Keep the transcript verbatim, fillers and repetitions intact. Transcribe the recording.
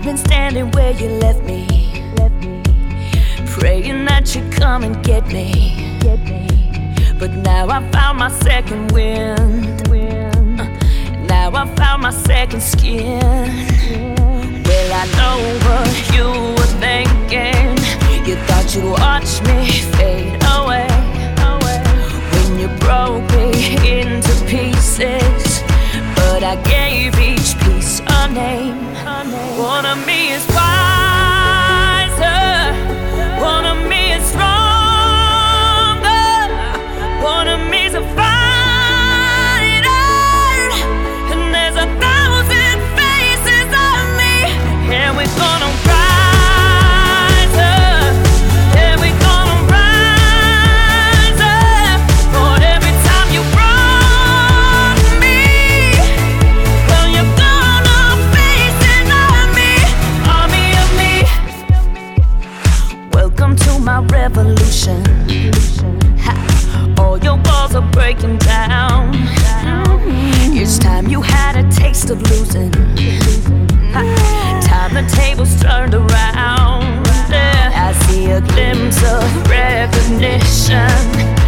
I've been standing where you left me, praying that you come and get me. But now I found my second wind, uh, now I found my second skin. Well, I know what you were thinking. You thought you'd watch me fade away when you broke me into pieces, but I gave each piece a name. One of me is wiser, one of me is stronger, one of me's a fighter, and there's a thousand faces of me, and we're gonna rise up, and we're gonna rise up. For every time you wrong me, well, you're gonna face an army, army of me. Welcome to my revolution. Ha. All your walls are breaking down. It's time you had a taste of losing. Ha. Time the tables turned around. I see a glimpse of recognition.